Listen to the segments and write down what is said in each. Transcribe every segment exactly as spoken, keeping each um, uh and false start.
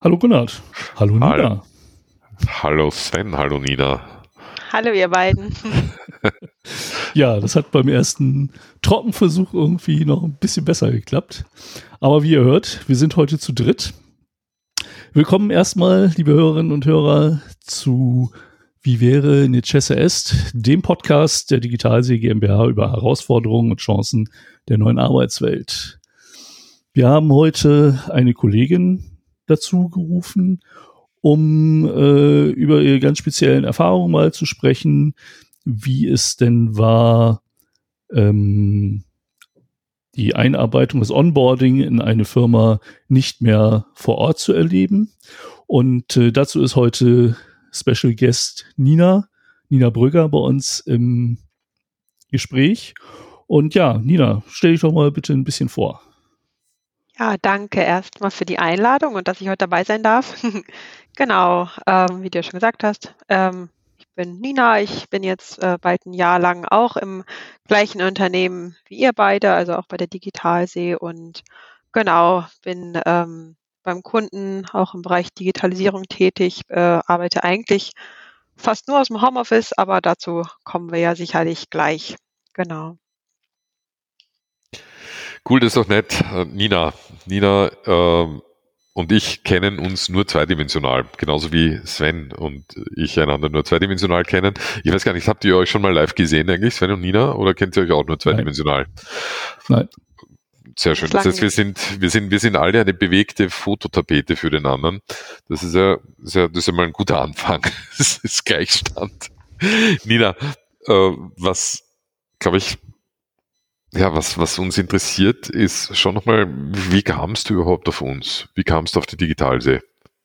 Hallo Gunnar. Hallo Hall- Nina. Hallo Sven, hallo Nina. Hallo ihr beiden. Ja, das hat beim ersten Trockenversuch irgendwie noch ein bisschen besser geklappt. Aber wie ihr hört, wir sind heute zu dritt. Willkommen erstmal, liebe Hörerinnen und Hörer, zu Wie wäre Necesse est, dem Podcast der Digitalsee GmbH über Herausforderungen und Chancen der neuen Arbeitswelt. Wir haben heute eine Kollegin dazu gerufen, um äh, über ihre ganz speziellen Erfahrungen mal zu sprechen, wie es denn war, ähm, die Einarbeitung, das Onboarding in eine Firma nicht mehr vor Ort zu erleben. Und äh, dazu ist heute Special Guest Nina, Nina Brügger bei uns im Gespräch. Und ja, Nina, stell dich doch mal bitte ein bisschen vor. Ja, danke erstmal für die Einladung und dass ich heute dabei sein darf. Genau, ähm, wie du ja schon gesagt hast, ähm, ich bin Nina, ich bin jetzt äh, bald ein Jahr lang auch im gleichen Unternehmen wie ihr beide, also auch bei der Digitalsee und genau, bin ähm, beim Kunden auch im Bereich Digitalisierung tätig, äh, arbeite eigentlich fast nur aus dem Homeoffice, aber dazu kommen wir ja sicherlich gleich. Genau. Cool, das ist doch nett. Äh, Nina, Nina ähm, und ich kennen uns nur zweidimensional, genauso wie Sven und ich einander nur zweidimensional kennen. Ich weiß gar nicht, habt ihr euch schon mal live gesehen eigentlich, Sven und Nina, oder kennt ihr euch auch nur zweidimensional? Nein. Sehr schön. Das heißt, wir sind, wir sind, wir sind alle eine bewegte Fototapete für den anderen. Das ist ja, das ist ja, das ist ja mal ein guter Anfang. Das ist Gleichstand. Nina, äh, was, glaube ich, ja, was, was uns interessiert, ist schon nochmal, wie kamst du überhaupt auf uns? Wie kamst du auf die Digitalsee?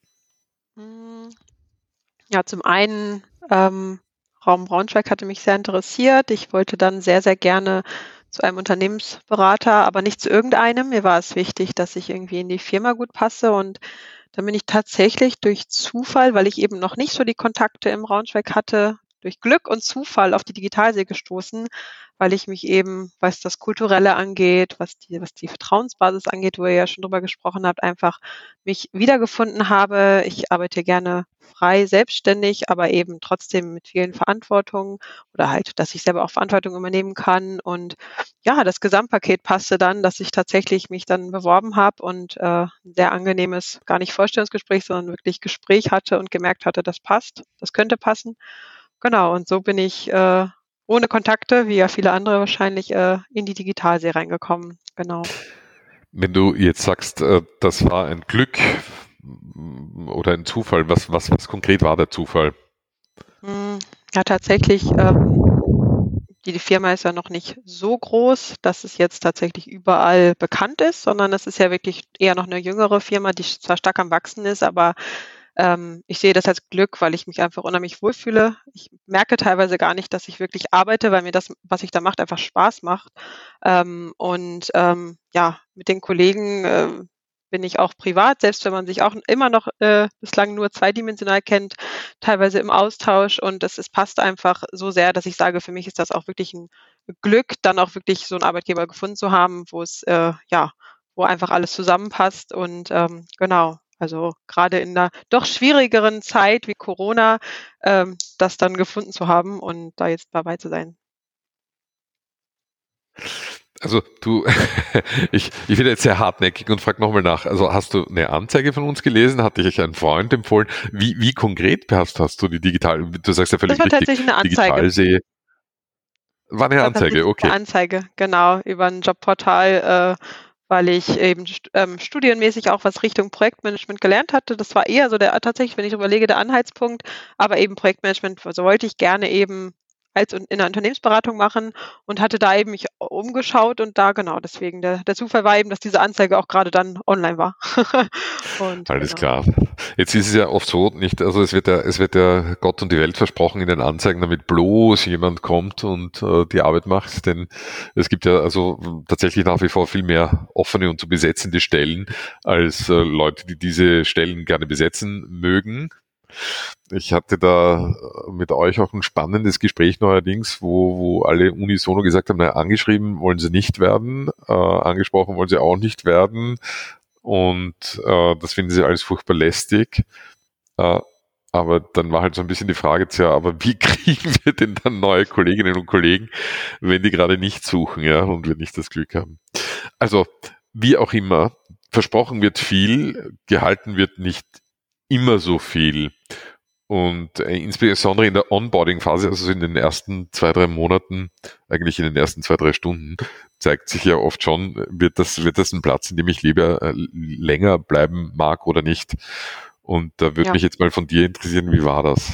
Ja, zum einen, ähm, Raum Braunschweig hatte mich sehr interessiert. Ich wollte dann sehr, sehr gerne zu einem Unternehmensberater, aber nicht zu irgendeinem. Mir war es wichtig, dass ich irgendwie in die Firma gut passe und dann bin ich tatsächlich durch Zufall, weil ich eben noch nicht so die Kontakte im Braunschweig hatte, durch Glück und Zufall auf die Digitalsee gestoßen, weil ich mich eben, was das Kulturelle angeht, was die, was die Vertrauensbasis angeht, wo ihr ja schon drüber gesprochen habt, einfach mich wiedergefunden habe. Ich arbeite gerne frei, selbstständig, aber eben trotzdem mit vielen Verantwortungen oder halt, dass ich selber auch Verantwortung übernehmen kann. Und ja, das Gesamtpaket passte dann, dass ich tatsächlich mich dann beworben habe und äh, ein sehr angenehmes, gar nicht Vorstellungsgespräch, sondern wirklich Gespräch hatte und gemerkt hatte, das passt, das könnte passen. Genau, und so bin ich äh, ohne Kontakte, wie ja viele andere wahrscheinlich, äh, in die Digitalsee reingekommen. Genau. Wenn du jetzt sagst, äh, das war ein Glück oder ein Zufall, was, was, was konkret war der Zufall? Ja, tatsächlich, ähm, die, die Firma ist ja noch nicht so groß, dass es jetzt tatsächlich überall bekannt ist, sondern es ist ja wirklich eher noch eine jüngere Firma, die zwar stark am Wachsen ist, aber ähm, ich sehe das als Glück, weil ich mich einfach unheimlich wohlfühle. Ich merke teilweise gar nicht, dass ich wirklich arbeite, weil mir das, was ich da mache, einfach Spaß macht. Ähm, und ähm, ja, mit den Kollegen äh, bin ich auch privat, selbst wenn man sich auch immer noch äh, bislang nur zweidimensional kennt, teilweise im Austausch. Und es, es passt einfach so sehr, dass ich sage, für mich ist das auch wirklich ein Glück, dann auch wirklich so einen Arbeitgeber gefunden zu haben, wo es äh, ja, wo einfach alles zusammenpasst. Und ähm, genau, also gerade in einer doch schwierigeren Zeit wie Corona, ähm, das dann gefunden zu haben und da jetzt dabei zu sein. Also du, ich, ich bin jetzt sehr hartnäckig und frage nochmal nach. Also hast du eine Anzeige von uns gelesen? Hat dich ein Freund empfohlen? Wie, wie konkret hast, hast du die digital, du sagst ja völlig Das war richtig, tatsächlich eine Anzeige. Digitalsee. War eine Das war Anzeige, tatsächlich okay. eine Anzeige, genau, über ein Jobportal, äh, weil ich eben st- ähm, studienmäßig auch was Richtung Projektmanagement gelernt hatte. Das war eher so der, tatsächlich, wenn ich überlege, der Anhaltspunkt, aber eben Projektmanagement, so wollte ich gerne eben als in einer Unternehmensberatung machen und hatte da eben mich umgeschaut und da genau, deswegen der, der Zufall war eben, dass diese Anzeige auch gerade dann online war. Und Alles genau. klar. Jetzt ist es ja oft so, nicht, also es wird ja, es wird ja Gott und die Welt versprochen in den Anzeigen, damit bloß jemand kommt und äh, die Arbeit macht, denn es gibt ja also tatsächlich nach wie vor viel mehr offene und zu besetzende Stellen als äh, Leute, die diese Stellen gerne besetzen mögen. Ich hatte da mit euch auch ein spannendes Gespräch neuerdings, wo, wo alle unisono gesagt haben, naja, angeschrieben wollen sie nicht werden, äh, angesprochen wollen sie auch nicht werden. und äh, das finden sie alles furchtbar lästig. Äh, aber dann war halt so ein bisschen die Frage, tja, aber wie kriegen wir denn dann neue Kolleginnen und Kollegen, wenn die gerade nicht suchen, ja, und wir nicht das Glück haben. Also, wie auch immer, versprochen wird viel, gehalten wird nicht immer so viel. Und äh, insbesondere in der Onboarding-Phase, also in den ersten zwei, drei Monaten, eigentlich in den ersten zwei, drei Stunden, zeigt sich ja oft schon, wird das, wird das ein Platz, in dem ich lieber äh, länger bleiben mag oder nicht. Und da würde Ja. mich jetzt mal von dir interessieren, wie war das?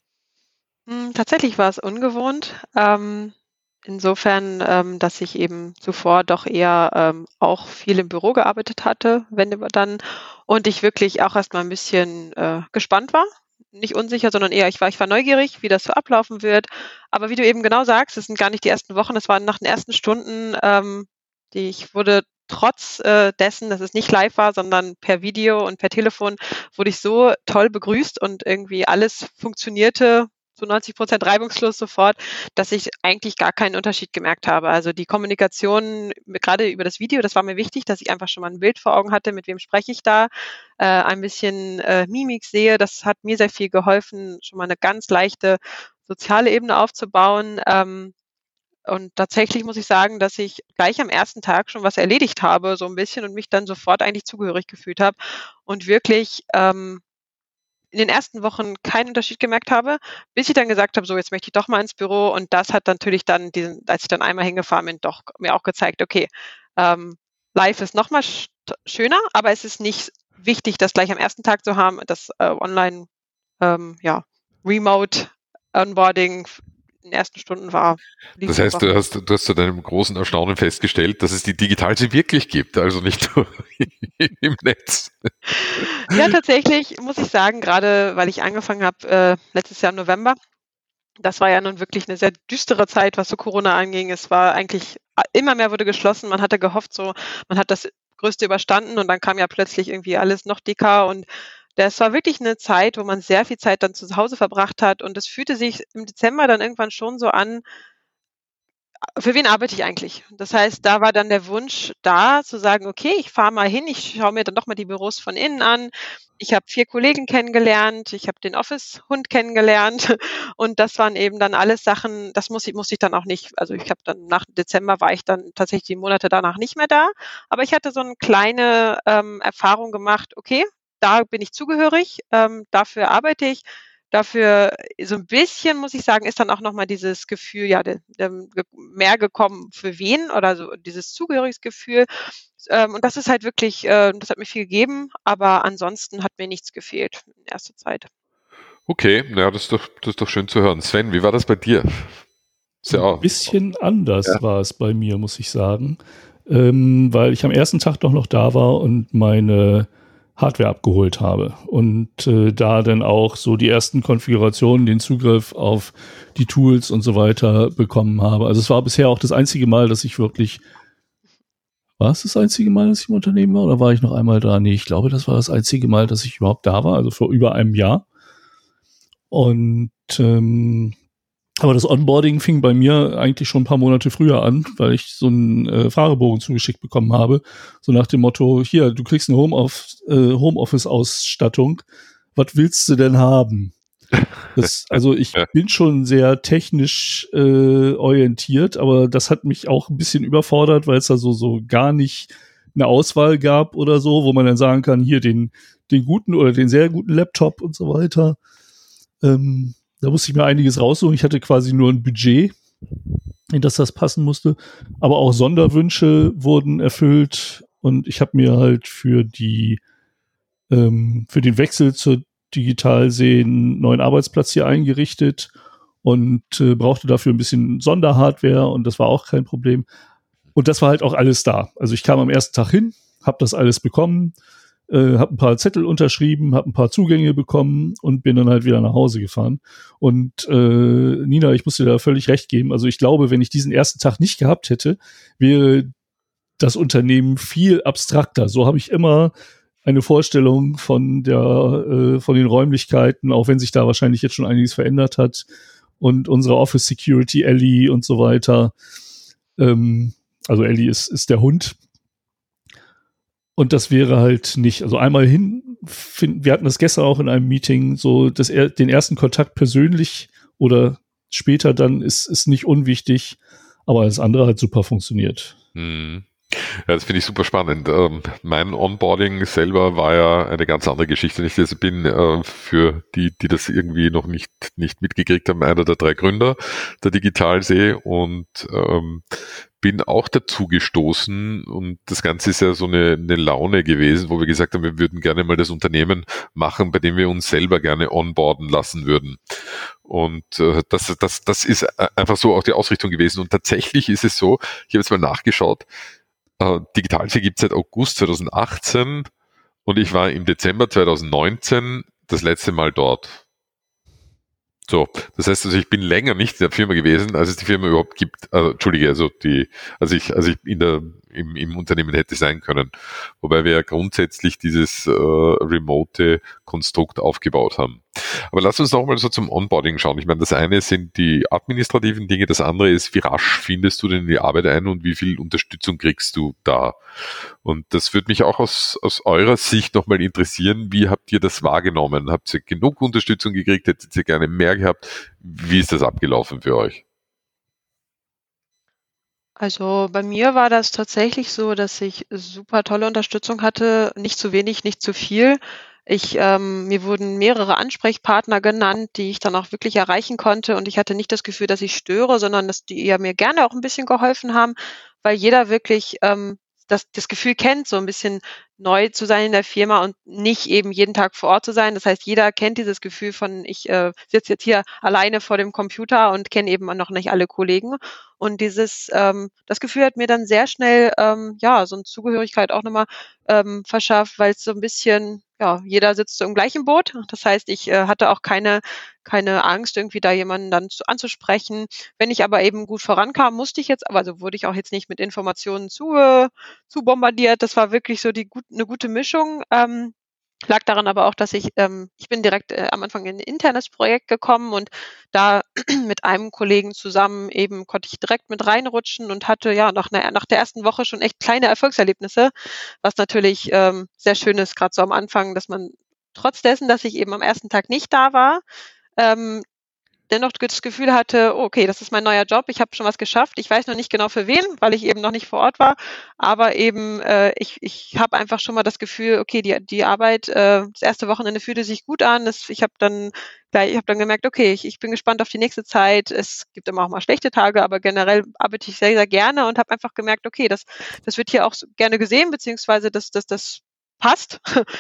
Hm, Tatsächlich war es ungewohnt. Ähm, insofern, ähm, dass ich eben zuvor doch eher ähm, auch viel im Büro gearbeitet hatte, wenn immer dann, und ich wirklich auch erst mal ein bisschen äh, gespannt war. Nicht unsicher, sondern eher, ich war, ich war neugierig, wie das so ablaufen wird. Aber wie du eben genau sagst, es sind gar nicht die ersten Wochen, es waren nach den ersten Stunden, ähm, die ich wurde trotz äh, dessen, dass es nicht live war, sondern per Video und per Telefon, wurde ich so toll begrüßt und irgendwie alles funktionierte zu neunzig Prozent reibungslos sofort, dass ich eigentlich gar keinen Unterschied gemerkt habe. Also die Kommunikation, gerade über das Video, das war mir wichtig, dass ich einfach schon mal ein Bild vor Augen hatte, mit wem spreche ich da, äh, ein bisschen äh, Mimik sehe. Das hat mir sehr viel geholfen, schon mal eine ganz leichte soziale Ebene aufzubauen. Ähm, und tatsächlich muss ich sagen, dass ich gleich am ersten Tag schon was erledigt habe, so ein bisschen, und mich dann sofort eigentlich zugehörig gefühlt habe und wirklich ähm, in den ersten Wochen keinen Unterschied gemerkt habe, bis ich dann gesagt habe, so, jetzt möchte ich doch mal ins Büro. Und das hat natürlich dann diesen, als ich dann einmal hingefahren bin, doch mir auch gezeigt, okay, ähm, live ist noch mal sch- schöner, aber es ist nicht wichtig, das gleich am ersten Tag zu haben. Das äh, Online, ähm, ja, Remote Onboarding in den ersten Stunden war. lief Das heißt, super. du hast, du hast zu deinem großen Erstaunen festgestellt, dass es die Digitalse wirklich gibt, also nicht nur im Netz. Ja, tatsächlich muss ich sagen, gerade weil ich angefangen habe äh, letztes Jahr im November, das war ja nun wirklich eine sehr düstere Zeit, was so Corona anging. Es war eigentlich a- immer mehr wurde geschlossen. Man hatte gehofft, so, man hat das Größte überstanden, und dann kam ja plötzlich irgendwie alles noch dicker, und das war wirklich eine Zeit, wo man sehr viel Zeit dann zu Hause verbracht hat, und es fühlte sich im Dezember dann irgendwann schon so an, für wen arbeite ich eigentlich? Das heißt, da war dann der Wunsch da, zu sagen: „Okay, ich fahre mal hin, ich schaue mir dann doch mal die Büros von innen an.“ Ich habe vier Kollegen kennengelernt, ich habe den Office-Hund kennengelernt, und das waren eben dann alles Sachen, das muss ich musste ich dann auch nicht, also, ich habe dann nach Dezember war ich dann tatsächlich die Monate danach nicht mehr da, aber ich hatte so 'ne kleine ähm, Erfahrung gemacht: „Okay, da bin ich zugehörig, ähm, dafür arbeite ich.“ Dafür so ein bisschen, muss ich sagen, ist dann auch noch mal dieses Gefühl, ja, de ähm, ge mehr gekommen, für wen, oder so dieses Zugehörigkeitsgefühl. Ähm, und das ist halt wirklich äh, das hat mir viel gegeben, aber ansonsten hat mir nichts gefehlt in erster Zeit. Okay, ja, das ist doch, das ist doch schön zu hören. Sven, wie war das bei dir? Ein Ja, bisschen anders ja. war es bei mir, muss ich sagen, ähm, weil ich am ersten Tag doch noch da war und meine Hardware abgeholt habe und äh, da dann auch so die ersten Konfigurationen, den Zugriff auf die Tools und so weiter bekommen habe. Also es war bisher auch das einzige Mal, dass ich wirklich, war es das einzige Mal, dass ich im Unternehmen war, oder war ich noch einmal da? Nee, ich glaube, das war das einzige Mal, dass ich überhaupt da war, also vor über einem Jahr. Und ähm, aber das Onboarding fing bei mir eigentlich schon ein paar Monate früher an, weil ich so einen äh, Fragebogen zugeschickt bekommen habe. So nach dem Motto, hier, du kriegst eine Homeoff- äh, Homeoffice-Ausstattung. Was willst du denn haben? Das, also ich bin schon sehr technisch äh, orientiert, aber das hat mich auch ein bisschen überfordert, weil es da so, so gar nicht eine Auswahl gab oder so, wo man dann sagen kann, hier den, den guten oder den sehr guten Laptop und so weiter. Ähm, Da musste ich mir einiges raussuchen. Ich hatte quasi nur ein Budget, in das das passen musste. Aber auch Sonderwünsche wurden erfüllt. Und ich habe mir halt für die ähm, für den Wechsel zur Digitalsee einen neuen Arbeitsplatz hier eingerichtet und äh, brauchte dafür ein bisschen Sonderhardware. Und das war auch kein Problem. Und das war halt auch alles da. Also ich kam am ersten Tag hin, habe das alles bekommen, äh, habe ein paar Zettel unterschrieben, habe ein paar Zugänge bekommen und bin dann halt wieder nach Hause gefahren. Und äh, Nina, ich muss dir da völlig recht geben. Also ich glaube, wenn ich diesen ersten Tag nicht gehabt hätte, wäre das Unternehmen viel abstrakter. So habe ich immer eine Vorstellung von der äh, von den Räumlichkeiten, auch wenn sich da wahrscheinlich jetzt schon einiges verändert hat. Und unsere Office Security, Ellie und so weiter. Ähm, also Ellie ist, ist der Hund. Und das wäre halt nicht, also einmal hin, find, wir hatten das gestern auch in einem Meeting, so das, den ersten Kontakt persönlich oder später dann ist, ist nicht unwichtig, aber das andere hat super funktioniert. Hm. Ja, das finde ich super spannend. Ähm, mein Onboarding selber war ja eine ganz andere Geschichte. Ich also bin äh, für die, die das irgendwie noch nicht nicht mitgekriegt haben, einer der drei Gründer der Digitalsee und ähm, bin auch dazu gestoßen und das Ganze ist ja so eine, eine Laune gewesen, wo wir gesagt haben, wir würden gerne mal das Unternehmen machen, bei dem wir uns selber gerne onboarden lassen würden. Und äh, das, das, das ist einfach so auch die Ausrichtung gewesen. Und tatsächlich ist es so, ich habe jetzt mal nachgeschaut, äh, Digitalsee gibt es seit August zweitausendachtzehn und ich war im Dezember zweitausendneunzehn das letzte Mal dort. So, das heißt also, ich bin länger nicht in der Firma gewesen, als es die Firma überhaupt gibt. Also, Entschuldige, also die, als ich, als ich in der im, im Unternehmen hätte sein können. Wobei wir ja grundsätzlich dieses äh, remote Konstrukt aufgebaut haben. Aber lass uns noch mal so zum Onboarding schauen. Ich meine, das eine sind die administrativen Dinge, das andere ist, wie rasch findest du denn in die Arbeit ein und wie viel Unterstützung kriegst du da? Und das würde mich auch aus, aus eurer Sicht nochmal interessieren. Wie habt ihr das wahrgenommen? Habt ihr genug Unterstützung gekriegt? Hättet ihr gerne mehr gehabt? Wie ist das abgelaufen für euch? Also bei mir war das tatsächlich so, dass ich super tolle Unterstützung hatte, nicht zu wenig, nicht zu viel. Ich, ähm, mir wurden mehrere Ansprechpartner genannt, die ich dann auch wirklich erreichen konnte und ich hatte nicht das Gefühl, dass ich störe, sondern dass die ja mir gerne auch ein bisschen geholfen haben, weil jeder wirklich ähm, das, das Gefühl kennt, so ein bisschen neu zu sein in der Firma und nicht eben jeden Tag vor Ort zu sein. Das heißt, jeder kennt dieses Gefühl von, ich äh, sitze jetzt hier alleine vor dem Computer und kenne eben noch nicht alle Kollegen. Und dieses, ähm, das Gefühl hat mir dann sehr schnell, ähm, ja, so eine Zugehörigkeit auch nochmal ähm, verschafft, weil es so ein bisschen, ja, jeder sitzt so im gleichen Boot. Das heißt, ich äh, hatte auch keine, keine Angst, irgendwie da jemanden dann zu, anzusprechen. Wenn ich aber eben gut vorankam, musste ich jetzt, aber also wurde ich auch jetzt nicht mit Informationen zu, äh, zu bombardiert. Das war wirklich so die gut, eine gute Mischung. Ähm, lag daran aber auch, dass ich, ähm, ich bin direkt äh, am Anfang in ein internes Projekt gekommen und da mit einem Kollegen zusammen eben konnte ich direkt mit reinrutschen und hatte ja nach, einer, nach der ersten Woche schon echt kleine Erfolgserlebnisse, was natürlich ähm, sehr schön ist, gerade so am Anfang, dass man trotz dessen, dass ich eben am ersten Tag nicht da war, ähm, dennoch das Gefühl hatte, oh, okay, das ist mein neuer Job, ich habe schon was geschafft. Ich weiß noch nicht genau für wen, weil ich eben noch nicht vor Ort war, aber eben äh, ich, ich habe einfach schon mal das Gefühl, okay, die, die Arbeit, äh, das erste Wochenende fühlte sich gut an. Das, ich habe dann, ich hab dann gemerkt, okay, ich, ich bin gespannt auf die nächste Zeit. Es gibt immer auch mal schlechte Tage, aber generell arbeite ich sehr, sehr gerne und habe einfach gemerkt, okay, das, das wird hier auch gerne gesehen, beziehungsweise das, das, das passt.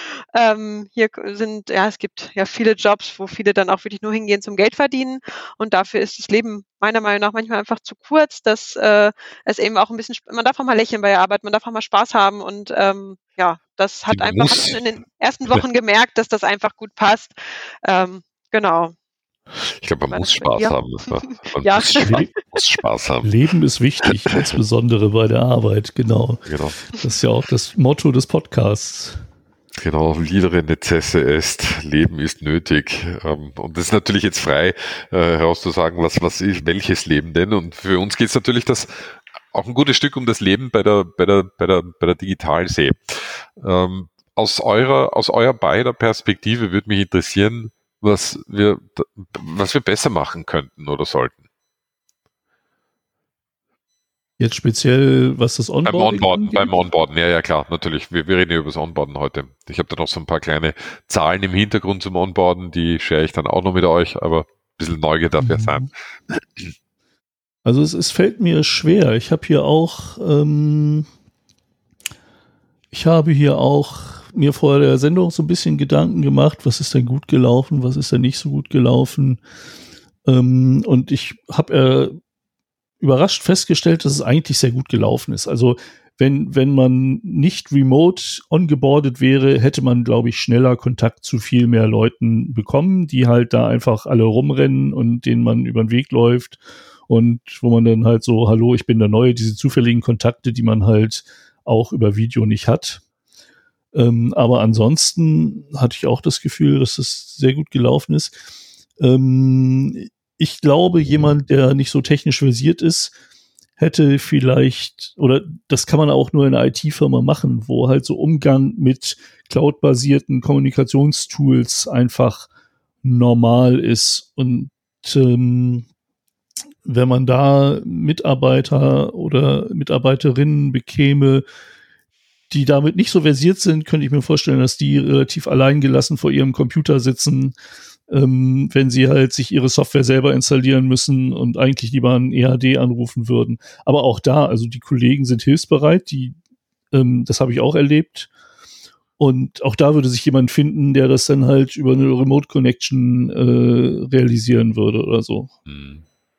ähm, hier sind, ja, es gibt ja viele Jobs, wo viele dann auch wirklich nur hingehen zum Geld verdienen und dafür ist das Leben meiner Meinung nach manchmal einfach zu kurz, dass äh, es eben auch ein bisschen, man darf auch mal lächeln bei der Arbeit, man darf auch mal Spaß haben und ähm, ja, das hat Die einfach muss. in den ersten Wochen gemerkt, dass das einfach gut passt. Ähm, genau. Ich glaube, man War muss das bei Spaß dir? haben. Man, man Ja. muss, Spaß, muss Spaß haben. Leben ist wichtig, insbesondere bei der Arbeit, genau. Genau. Das ist ja auch das Motto des Podcasts. Genau, Vivere necesse est, Leben ist nötig. Und das ist natürlich jetzt frei herauszusagen, was, was ist, welches Leben denn? Und für uns geht es natürlich das auch ein gutes Stück um das Leben bei der, bei der, bei der, bei der Digitalsee. Ähm, aus eurer, aus eurer beider Perspektive würde mich interessieren, was wir, was wir besser machen könnten oder sollten. Jetzt speziell, was das Onboarding Beim Onboarden, angeht? beim Onboarden, ja, ja, klar, natürlich. Wir, wir reden ja über das Onboarden heute. Ich habe da noch so ein paar kleine Zahlen im Hintergrund zum Onboarden, die share ich dann auch noch mit euch, aber ein bisschen Neugier darf ja sein. Also es, es fällt mir schwer. Ich habe hier auch, ähm, ich habe hier auch mir vor der Sendung so ein bisschen Gedanken gemacht, was ist denn gut gelaufen, was ist denn nicht so gut gelaufen. Ähm, und ich habe äh, überrascht festgestellt, dass es eigentlich sehr gut gelaufen ist. Also wenn, wenn man nicht remote ongeboardet wäre, hätte man, glaube ich, schneller Kontakt zu viel mehr Leuten bekommen, die halt da einfach alle rumrennen und denen man über den Weg läuft und wo man dann halt so, hallo, ich bin der Neue, diese zufälligen Kontakte, die man halt auch über Video nicht hat. Ähm, aber ansonsten hatte ich auch das Gefühl, dass es sehr gut gelaufen ist. Ähm, ich glaube, jemand, der nicht so technisch versiert ist, hätte vielleicht, oder das kann man auch nur in einer I T-Firma machen, wo halt so Umgang mit cloud-basierten Kommunikationstools einfach normal ist. Und ähm, wenn man da Mitarbeiter oder Mitarbeiterinnen bekäme, die damit nicht so versiert sind, könnte ich mir vorstellen, dass die relativ alleingelassen vor ihrem Computer sitzen, ähm, wenn sie halt sich ihre Software selber installieren müssen und eigentlich lieber einen E H D anrufen würden. Aber auch da, also die Kollegen sind hilfsbereit, die, ähm, das habe ich auch erlebt. Und auch da würde sich jemand finden, der das dann halt über eine Remote Connection äh, realisieren würde oder so. Mhm.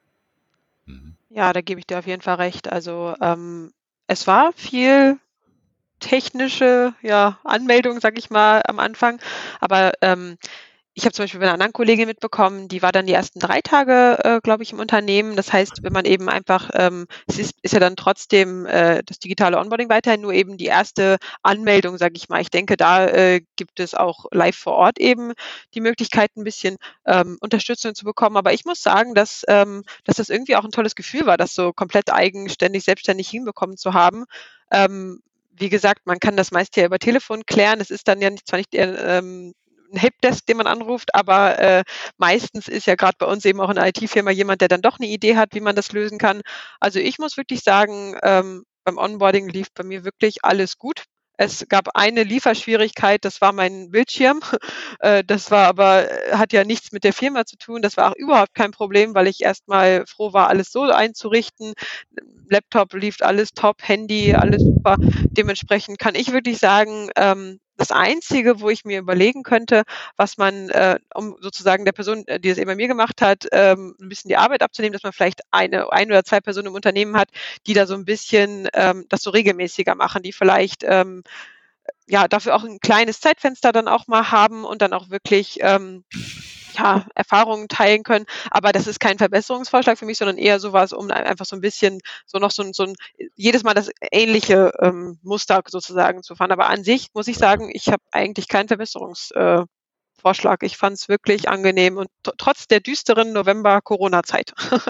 Mhm. Ja, da gebe ich dir auf jeden Fall recht. Also ähm, es war viel technische ja, Anmeldung, sag ich mal, am Anfang. Aber ähm, ich habe zum Beispiel bei einer anderen Kollegin mitbekommen, die war dann die ersten drei Tage, äh, glaube ich, im Unternehmen. Das heißt, wenn man eben einfach, ähm, es ist, ist ja dann trotzdem äh, das digitale Onboarding weiterhin, nur eben die erste Anmeldung, sage ich mal. Ich denke, da äh, gibt es auch live vor Ort eben die Möglichkeit, ein bisschen ähm, Unterstützung zu bekommen. Aber ich muss sagen, dass, ähm, dass das irgendwie auch ein tolles Gefühl war, das so komplett eigenständig, selbstständig hinbekommen zu haben. Ähm, wie gesagt, man kann das meist ja über Telefon klären. Es ist dann ja nicht, zwar nicht der, ähm, ein Helpdesk, den man anruft, aber äh, meistens ist ja gerade bei uns eben auch in der I T-Firma jemand, der dann doch eine Idee hat, wie man das lösen kann. Also ich muss wirklich sagen, ähm, beim Onboarding lief bei mir wirklich alles gut. Es gab eine Lieferschwierigkeit, das war mein Bildschirm. Äh, das war aber, äh, hat ja nichts mit der Firma zu tun. Das war auch überhaupt kein Problem, weil ich erstmal froh war, alles so einzurichten. Laptop lief alles top, Handy, alles super. Dementsprechend kann ich wirklich sagen, ähm, das Einzige, wo ich mir überlegen könnte, was man, äh, um sozusagen der Person, äh, die es eben bei mir gemacht hat, ähm, ein bisschen die Arbeit abzunehmen, dass man vielleicht eine, ein oder zwei Personen im Unternehmen hat, die da so ein bisschen ähm, das so regelmäßiger machen, die vielleicht ähm, ja dafür auch ein kleines Zeitfenster dann auch mal haben und dann auch wirklich ähm, ja, Erfahrungen teilen können. Aber das ist kein Verbesserungsvorschlag für mich, sondern eher sowas, um einfach so ein bisschen so noch so ein, so ein jedes Mal das ähnliche ähm, Muster sozusagen zu fahren. Aber an sich muss ich sagen, ich habe eigentlich keinen Verbesserungsvorschlag. Äh, Vorschlag. Ich fand es wirklich angenehm und t- trotz der düsteren November-Corona-Zeit.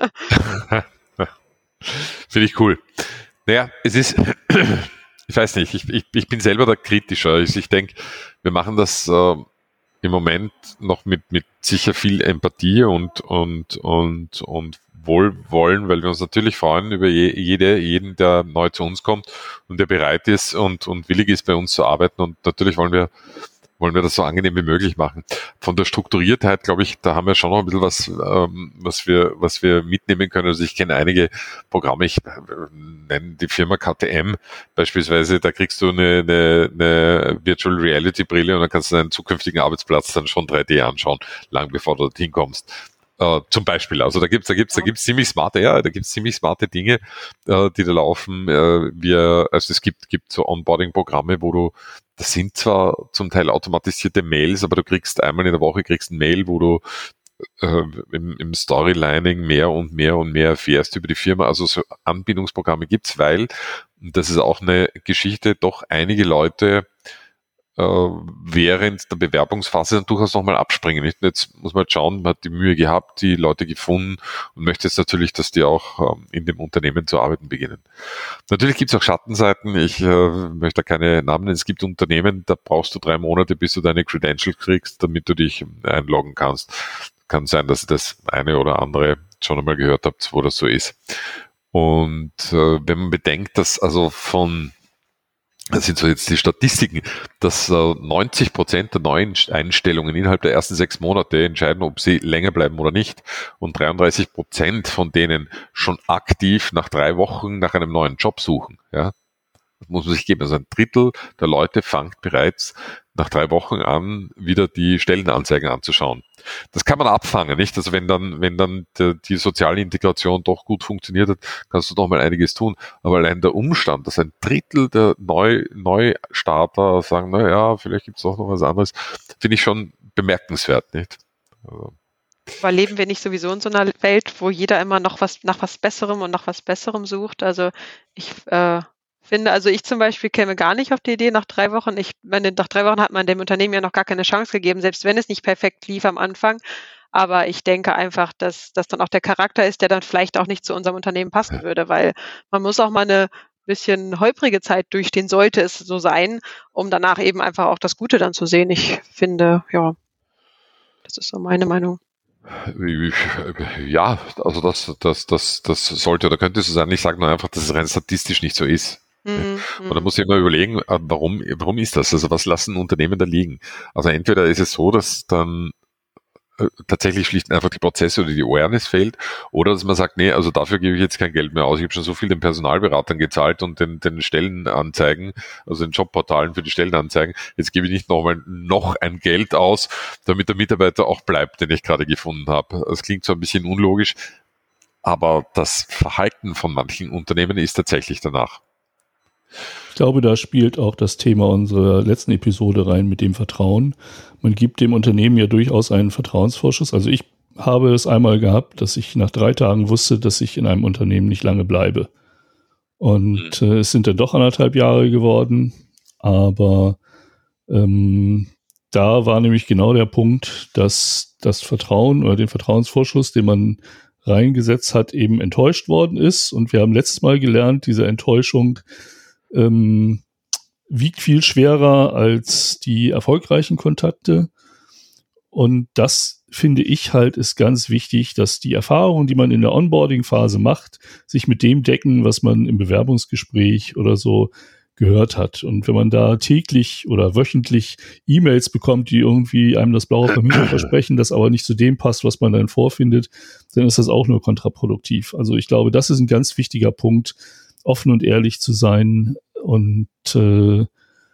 Finde ich cool. Naja, es ist, ich weiß nicht, ich, ich, ich bin selber da kritischer. Also ich denke, wir machen das äh, im Moment noch mit, mit sicher viel Empathie und, und, und, und Wohlwollen, weil wir uns natürlich freuen über je, jede, jeden, der neu zu uns kommt und der bereit ist und, und willig ist, bei uns zu arbeiten. Und natürlich wollen wir wollen wir das so angenehm wie möglich machen. Von der Strukturiertheit, glaube ich, da haben wir schon noch ein bisschen was, ähm, was wir, was wir mitnehmen können. Also ich kenne einige Programme, ich äh, nenne die Firma K T M beispielsweise, da kriegst du eine, eine, eine Virtual Reality Brille und dann kannst du deinen zukünftigen Arbeitsplatz dann schon drei D anschauen, lang bevor du dorthin kommst. Uh, zum Beispiel, also da gibt's, da gibt's, da gibt's ziemlich smarte, ja, da gibt's ziemlich smarte Dinge, uh, die da laufen. Uh, wir, also es gibt, gibt so Onboarding-Programme, wo du, das sind zwar zum Teil automatisierte Mails, aber du kriegst einmal in der Woche kriegst ein Mail, wo du uh, im, im Storylining mehr und mehr und mehr erfährst über die Firma. Also so Anbindungsprogramme gibt's, weil, und das ist auch eine Geschichte, doch einige Leute während der Bewerbungsphase dann durchaus nochmal abspringen. Nicht? Jetzt muss man halt schauen, man hat die Mühe gehabt, die Leute gefunden und möchte jetzt natürlich, dass die auch in dem Unternehmen zu arbeiten beginnen. Natürlich gibt es auch Schattenseiten. Ich äh, möchte da keine Namen nennen. Es gibt Unternehmen, da brauchst du drei Monate, bis du deine Credentials kriegst, damit du dich einloggen kannst. Kann sein, dass ihr das eine oder andere schon einmal gehört habt, wo das so ist. Und äh, wenn man bedenkt, dass also von das sind so jetzt die Statistiken, dass äh, neunzig Prozent der neuen Einstellungen innerhalb der ersten sechs Monate entscheiden, ob sie länger bleiben oder nicht. Und dreiunddreißig Prozent von denen schon aktiv nach drei Wochen nach einem neuen Job suchen. Ja, das muss man sich geben. Also ein Drittel der Leute fängt bereits nach drei Wochen an, wieder die Stellenanzeigen anzuschauen. Das kann man abfangen, nicht? Also wenn dann, wenn dann die, die soziale Integration doch gut funktioniert hat, kannst du doch mal einiges tun. Aber allein der Umstand, dass ein Drittel der Neu, Neustarter sagen, na ja, vielleicht gibt's doch noch was anderes, finde ich schon bemerkenswert, nicht? Also. Aber leben wir nicht sowieso in so einer Welt, wo jeder immer noch was nach was Besserem und nach was Besserem sucht? Also ich äh, finde, also ich zum Beispiel käme gar nicht auf die Idee nach drei Wochen. Ich meine, nach drei Wochen hat man dem Unternehmen ja noch gar keine Chance gegeben, selbst wenn es nicht perfekt lief am Anfang. Aber ich denke einfach, dass das dann auch der Charakter ist, der dann vielleicht auch nicht zu unserem Unternehmen passen würde, weil man muss auch mal eine bisschen holprige Zeit durchstehen, sollte es so sein, um danach eben einfach auch das Gute dann zu sehen. Ich finde, ja, das ist so meine Meinung. Ja, also das, das, das, das sollte oder könnte so sein. Ich sage nur einfach, dass es rein statistisch nicht so ist. Mhm. Und da muss ich immer überlegen, warum, warum ist das? Also was lassen Unternehmen da liegen? Also entweder ist es so, dass dann tatsächlich schlicht einfach die Prozesse oder die Awareness fehlt, oder dass man sagt, nee, also dafür gebe ich jetzt kein Geld mehr aus. Ich habe schon so viel den Personalberatern gezahlt und den, den Stellenanzeigen, also den Jobportalen für die Stellenanzeigen. Jetzt gebe ich nicht nochmal noch ein Geld aus, damit der Mitarbeiter auch bleibt, den ich gerade gefunden habe. Das klingt so ein bisschen unlogisch, aber das Verhalten von manchen Unternehmen ist tatsächlich danach. Ich glaube, da spielt auch das Thema unserer letzten Episode rein mit dem Vertrauen. Man gibt dem Unternehmen ja durchaus einen Vertrauensvorschuss. Also ich habe es einmal gehabt, dass ich nach drei Tagen wusste, dass ich in einem Unternehmen nicht lange bleibe. Und äh, es sind dann doch anderthalb Jahre geworden. Aber ähm, da war nämlich genau der Punkt, dass das Vertrauen oder den Vertrauensvorschuss, den man reingesetzt hat, eben enttäuscht worden ist. Und wir haben letztes Mal gelernt, diese Enttäuschung Ähm, wiegt viel schwerer als die erfolgreichen Kontakte. Und das finde ich halt ist ganz wichtig, dass die Erfahrungen, die man in der Onboarding-Phase macht, sich mit dem decken, was man im Bewerbungsgespräch oder so gehört hat. Und wenn man da täglich oder wöchentlich E-Mails bekommt, die irgendwie einem das blaue vom Himmel versprechen, das aber nicht zu dem passt, was man dann vorfindet, dann ist das auch nur kontraproduktiv. Also ich glaube, das ist ein ganz wichtiger Punkt, offen und ehrlich zu sein und äh,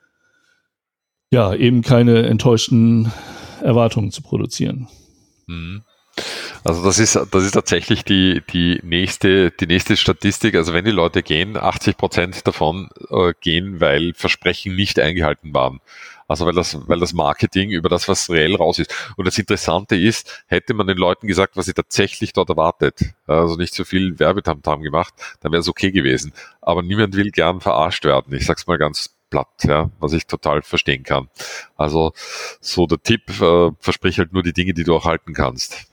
ja, eben keine enttäuschten Erwartungen zu produzieren. Also das ist, das ist tatsächlich die, die nächste, die nächste Statistik. Also wenn die Leute gehen, achtzig Prozent davon äh, gehen, weil Versprechen nicht eingehalten waren. Also weil das, weil das Marketing über das, was reell raus ist. Und das Interessante ist, hätte man den Leuten gesagt, was sie tatsächlich dort erwartet, also nicht so viel Werbetamtam gemacht, dann wäre es okay gewesen. Aber niemand will gern verarscht werden. Ich sag's mal ganz platt, ja, was ich total verstehen kann. Also so der Tipp, äh, versprich halt nur die Dinge, die du auch halten kannst.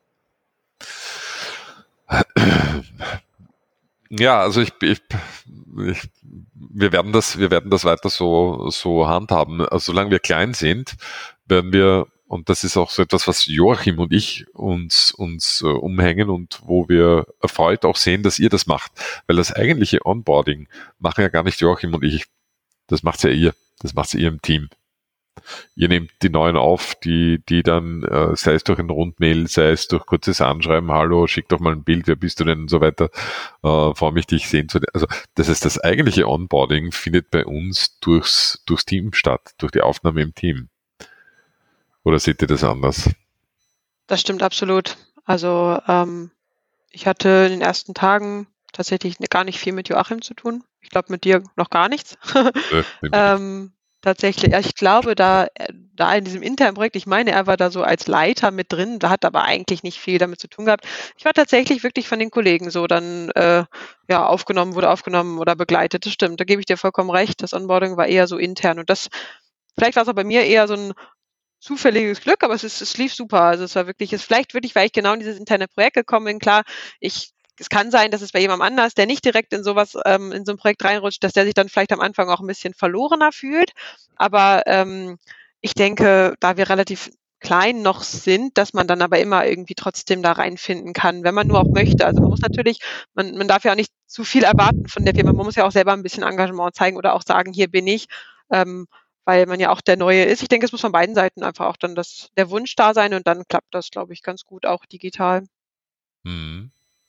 Ja, also ich, ich, ich wir werden das, wir werden das weiter so, so handhaben. Also solange wir klein sind, werden wir, und das ist auch so etwas, was Joachim und ich uns, uns äh, umhängen und wo wir erfreut auch sehen, dass ihr das macht. Weil das eigentliche Onboarding machen ja gar nicht Joachim und ich. Das macht's ja ihr. Das macht's ihr im Team. Ihr nehmt die Neuen auf, die, die dann, äh, sei es durch ein Rundmail, sei es durch kurzes Anschreiben, hallo, schick doch mal ein Bild, wer bist du denn und so weiter, äh, freue mich, dich sehen zu. Also, das ist das eigentliche Onboarding findet bei uns durchs, durchs Team statt, durch die Aufnahme im Team. Oder seht ihr das anders? Das stimmt absolut. Also, ähm, ich hatte in den ersten Tagen tatsächlich gar nicht viel mit Joachim zu tun. Ich glaube, mit dir noch gar nichts. Nö, ähm, Tatsächlich, ja, ich glaube, da, da in diesem internen Projekt, ich meine, er war da so als Leiter mit drin, da hat aber eigentlich nicht viel damit zu tun gehabt. Ich war tatsächlich wirklich von den Kollegen so dann äh, ja aufgenommen, wurde aufgenommen oder begleitet. Das stimmt, da gebe ich dir vollkommen recht. Das Onboarding war eher so intern und das, vielleicht war es auch bei mir eher so ein zufälliges Glück, aber es ist, es lief super. Also es war wirklich, es vielleicht wirklich, weil ich genau in dieses interne Projekt gekommen bin, klar, ich es kann sein, dass es bei jemandem anders, der nicht direkt in sowas, ähm, in so ein Projekt reinrutscht, dass der sich dann vielleicht am Anfang auch ein bisschen verlorener fühlt. Aber ähm, ich denke, da wir relativ klein noch sind, dass man dann aber immer irgendwie trotzdem da reinfinden kann, wenn man nur auch möchte. Also man muss natürlich, man, man darf ja auch nicht zu viel erwarten von der Firma. Man muss ja auch selber ein bisschen Engagement zeigen oder auch sagen, hier bin ich, ähm, weil man ja auch der Neue ist. Ich denke, es muss von beiden Seiten einfach auch dann das, der Wunsch da sein und dann klappt das, glaube ich, ganz gut, auch digital. Hm.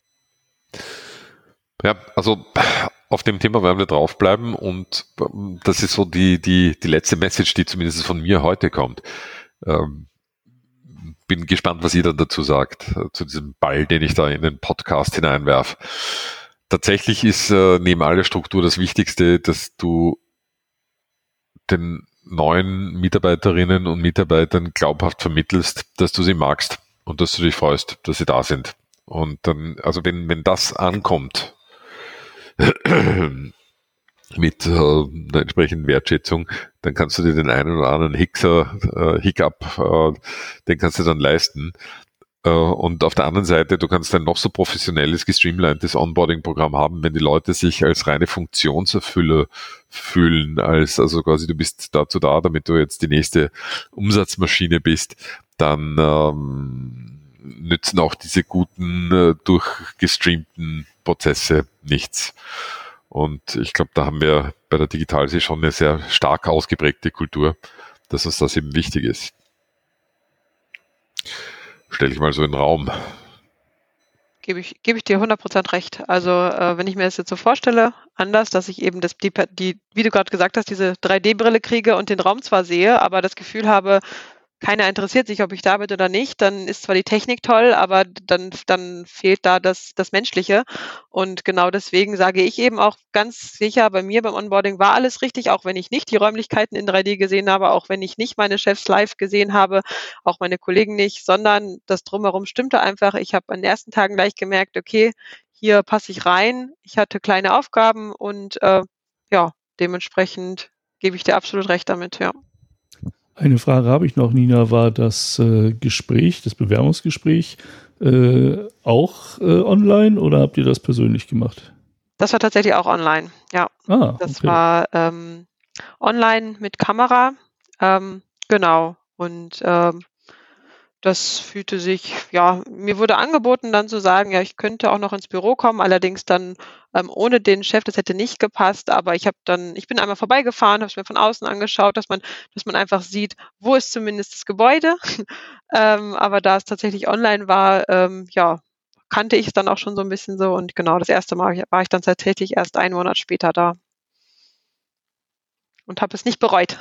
Ja, also auf dem Thema werden wir draufbleiben und das ist so die, die, die letzte Message, die zumindest von mir heute kommt. Ähm, bin gespannt, was ihr dann dazu sagt, zu diesem Ball, den ich da in den Podcast hineinwerf. Tatsächlich ist äh, neben aller Struktur das Wichtigste, dass du den neuen Mitarbeiterinnen und Mitarbeitern glaubhaft vermittelst, dass du sie magst und dass du dich freust, dass sie da sind. Und dann, also wenn, wenn das ankommt, mit äh, einer entsprechenden Wertschätzung, dann kannst du dir den einen oder anderen Hickser, äh, Hiccup, äh, den kannst du dann leisten. Und auf der anderen Seite, du kannst ein noch so professionelles, gestreamlinedes Onboarding-Programm haben, wenn die Leute sich als reine Funktionserfüller fühlen, als also quasi du bist dazu da, damit du jetzt die nächste Umsatzmaschine bist, dann ähm, nützen auch diese guten, äh, durchgestreamten Prozesse nichts. Und ich glaube, da haben wir bei der Digitalsee schon eine sehr stark ausgeprägte Kultur, dass uns das eben wichtig ist. Stelle ich mal so in den Raum. Gebe ich, gebe ich dir hundert Prozent recht. Also äh, wenn ich mir das jetzt so vorstelle, anders, dass ich eben das, die, die, wie du gerade gesagt hast, diese drei D Brille kriege und den Raum zwar sehe, aber das Gefühl habe, keiner interessiert sich, ob ich da bin oder nicht, dann ist zwar die Technik toll, aber dann, dann fehlt da das, das Menschliche. Und genau deswegen sage ich eben auch ganz sicher, bei mir beim Onboarding war alles richtig, auch wenn ich nicht die Räumlichkeiten in drei D gesehen habe, auch wenn ich nicht meine Chefs live gesehen habe, auch meine Kollegen nicht, sondern das Drumherum stimmte einfach. Ich habe an den ersten Tagen gleich gemerkt, okay, hier passe ich rein. Ich hatte kleine Aufgaben und äh, ja, dementsprechend gebe ich dir absolut recht damit, ja. Eine Frage habe ich noch, Nina. War das äh, Gespräch, das Bewerbungsgespräch äh, auch äh, online oder habt ihr das persönlich gemacht? Das war tatsächlich auch online, ja. Ah, das okay. war ähm, online mit Kamera, ähm, genau. Und ähm, das fühlte sich, ja, mir wurde angeboten, dann zu sagen, ja, ich könnte auch noch ins Büro kommen, allerdings dann ähm, ohne den Chef, das hätte nicht gepasst, aber ich habe dann, ich bin einmal vorbeigefahren, habe es mir von außen angeschaut, dass man, dass man einfach sieht, wo ist zumindest das Gebäude. ähm, aber da es tatsächlich online war, ähm, ja, kannte ich es dann auch schon so ein bisschen so und genau, das erste Mal war ich dann tatsächlich erst einen Monat später da und habe es nicht bereut.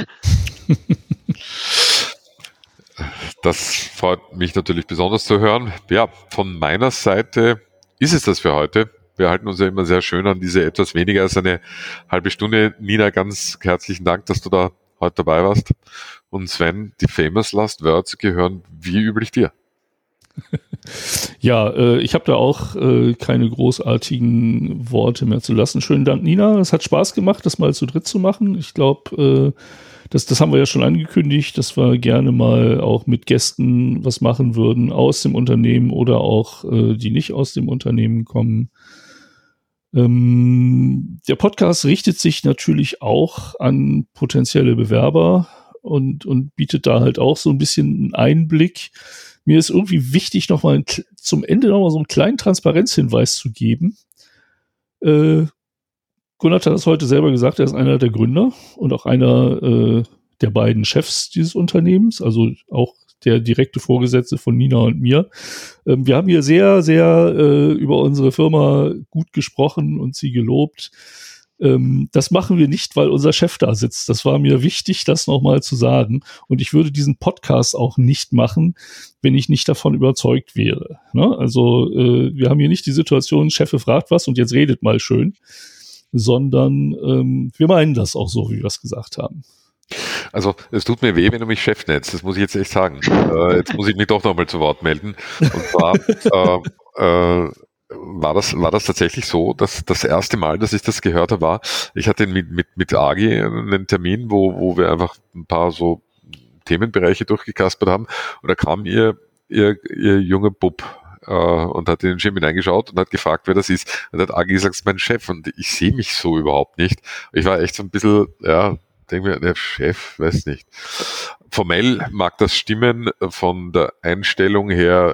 Das freut mich natürlich besonders zu hören. Ja, von meiner Seite ist es das für heute. Wir halten uns ja immer sehr schön an diese etwas weniger als eine halbe Stunde. Nina, ganz herzlichen Dank, dass du da heute dabei warst. Und Sven, die Famous Last Words gehören wie üblich dir. Ja, äh, ich habe da auch äh, keine großartigen Worte mehr zu lassen. Schönen Dank, Nina. Es hat Spaß gemacht, das mal zu dritt zu machen. Ich glaube, äh, das, das haben wir ja schon angekündigt, dass wir gerne mal auch mit Gästen was machen würden aus dem Unternehmen oder auch äh, die nicht aus dem Unternehmen kommen. Ähm, der Podcast richtet sich natürlich auch an potenzielle Bewerber und, und bietet da halt auch so ein bisschen einen Einblick. Mir ist irgendwie wichtig, noch mal zum Ende noch mal so einen kleinen Transparenzhinweis zu geben. Äh, Gunnar hat das heute selber gesagt, er ist einer der Gründer und auch einer äh, der beiden Chefs dieses Unternehmens, also auch der direkte Vorgesetzte von Nina und mir. Ähm, wir haben hier sehr, sehr äh, über unsere Firma gut gesprochen und sie gelobt. Ähm, das machen wir nicht, weil unser Chef da sitzt. Das war mir wichtig, das nochmal zu sagen. Und ich würde diesen Podcast auch nicht machen, wenn ich nicht davon überzeugt wäre. Ne? Also äh, wir haben hier nicht die Situation, Chef fragt was und jetzt redet mal schön, sondern ähm, wir meinen das auch so, wie wir es gesagt haben. Also es tut mir weh, wenn du mich Chef nennst, das muss ich jetzt echt sagen. äh, jetzt muss ich mich doch nochmal zu Wort melden. Und zwar äh, äh, war das war das tatsächlich so, dass das erste Mal, dass ich das gehört habe, war, ich hatte mit mit mit Agi einen Termin, wo wo wir einfach ein paar so Themenbereiche durchgekaspert haben und da kam ihr ihr, ihr junger Bub äh, und hat in den Schirm hineingeschaut und hat gefragt, wer das ist. Und hat Agi gesagt, das ist mein Chef und ich sehe mich so überhaupt nicht. Ich war echt so ein bisschen, ja, denke mir, der Chef, weiß nicht. Formell mag das stimmen, von der Einstellung her,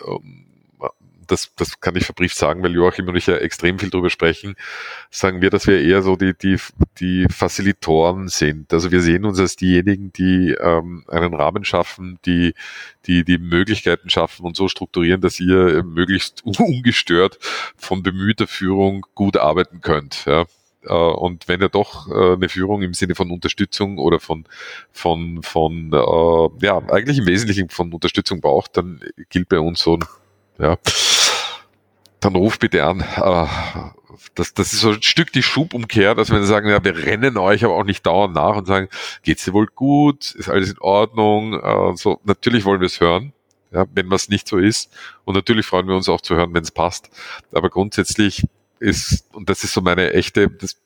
das, das kann ich verbrieft sagen, weil Joachim und ich ja extrem viel drüber sprechen, sagen wir, dass wir eher so die, die, die Facilitoren sind. Also wir sehen uns als diejenigen, die ähm, einen Rahmen schaffen, die, die die Möglichkeiten schaffen und so strukturieren, dass ihr möglichst ungestört von bemühter Führung gut arbeiten könnt. Ja. Und wenn ihr doch eine Führung im Sinne von Unterstützung oder von, von, von, äh, ja, eigentlich im Wesentlichen von Unterstützung braucht, dann gilt bei uns so, ja, dann ruft bitte an. Das, das ist so ein Stück die Schubumkehr, dass wir sagen, ja, wir rennen euch aber auch nicht dauernd nach und sagen, geht's dir wohl gut? Ist alles in Ordnung? Und so. Natürlich wollen wir es hören, ja, wenn was nicht so ist. Und natürlich freuen wir uns auch zu hören, wenn es passt. Aber grundsätzlich ist, und das ist so meine echte, das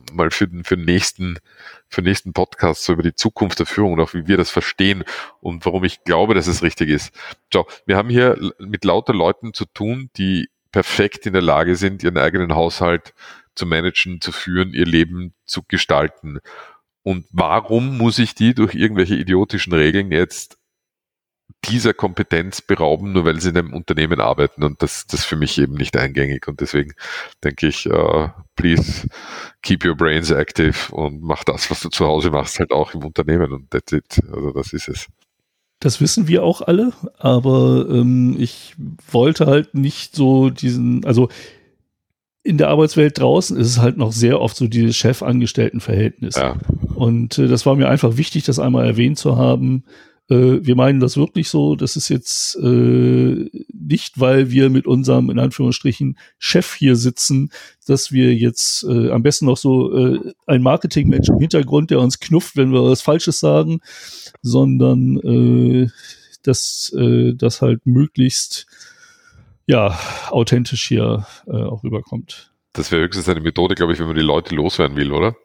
mal für den, für den nächsten, für den nächsten Podcast so über die Zukunft der Führung und auch wie wir das verstehen und warum ich glaube, dass es richtig ist. Schau, wir haben hier mit lauter Leuten zu tun, die perfekt in der Lage sind, ihren eigenen Haushalt zu managen, zu führen, ihr Leben zu gestalten. Und warum muss ich die durch irgendwelche idiotischen Regeln jetzt dieser Kompetenz berauben, nur weil sie in einem Unternehmen arbeiten? Und das, das ist für mich eben nicht eingängig. Und deswegen denke ich, uh, please keep your brains active und mach das, was du zu Hause machst, halt auch im Unternehmen. Und that's it. Also das ist es. Das wissen wir auch alle, aber ähm, ich wollte halt nicht so diesen, also in der Arbeitswelt draußen ist es halt noch sehr oft so dieses Chef-Angestellten-Verhältnis. Ja. Und äh, das war mir einfach wichtig, das einmal erwähnt zu haben. Äh, wir meinen das wirklich so. Das ist jetzt äh, nicht, weil wir mit unserem, in Anführungsstrichen, Chef hier sitzen, dass wir jetzt äh, am besten noch so äh, ein Marketingmensch im Hintergrund, der uns knufft, wenn wir was Falsches sagen, sondern äh, dass äh, das halt möglichst ja, authentisch hier äh, auch rüberkommt. Das wäre höchstens eine Methode, glaube ich, wenn man die Leute loswerden will, oder?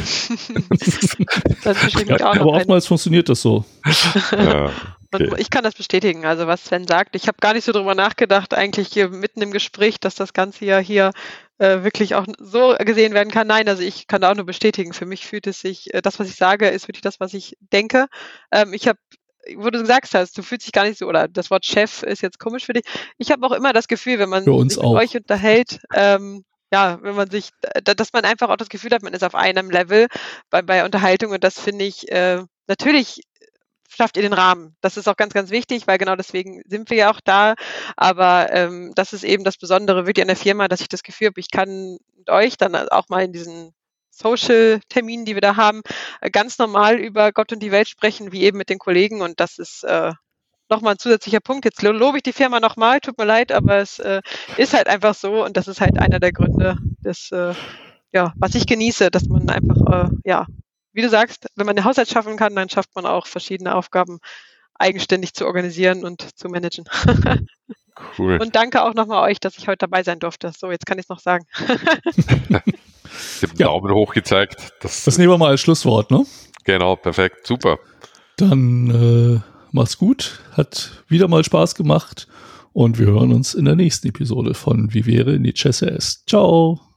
das ja, auch aber oftmals funktioniert das so. Ja, okay. Und ich kann das bestätigen, also was Sven sagt. Ich habe gar nicht so drüber nachgedacht, eigentlich hier mitten im Gespräch, dass das Ganze ja hier äh, wirklich auch so gesehen werden kann. Nein, also ich kann da auch nur bestätigen. Für mich fühlt es sich, äh, das, was ich sage, ist wirklich das, was ich denke. Ähm, ich habe wo du gesagt hast, du fühlst dich gar nicht so, oder das Wort Chef ist jetzt komisch für dich. Ich habe auch immer das Gefühl, wenn man sich mit euch unterhält, ähm, ja, wenn man sich, dass man einfach auch das Gefühl hat, man ist auf einem Level bei, bei Unterhaltung und das finde ich, äh, natürlich schafft ihr den Rahmen. Das ist auch ganz, ganz wichtig, weil genau deswegen sind wir ja auch da, aber ähm, das ist eben das Besondere wirklich an der Firma, dass ich das Gefühl habe, ich kann mit euch dann auch mal in diesen Social-Terminen, die wir da haben, ganz normal über Gott und die Welt sprechen, wie eben mit den Kollegen. Und das ist äh, nochmal ein zusätzlicher Punkt. Jetzt lobe ich die Firma nochmal, tut mir leid, aber es äh, ist halt einfach so und das ist halt einer der Gründe, des, äh, ja, was ich genieße, dass man einfach, äh, ja, wie du sagst, wenn man den Haushalt schaffen kann, dann schafft man auch verschiedene Aufgaben eigenständig zu organisieren und zu managen. Cool. Und danke auch nochmal euch, dass ich heute dabei sein durfte. So, jetzt kann ich es noch sagen. Ich habe den Daumen ja. hoch gezeigt. Das, das nehmen wir mal als Schlusswort, ne? Genau, perfekt, super. Dann äh, mach's gut, hat wieder mal Spaß gemacht und wir hören uns in der nächsten Episode von Vivere Nitschesse S. Ciao.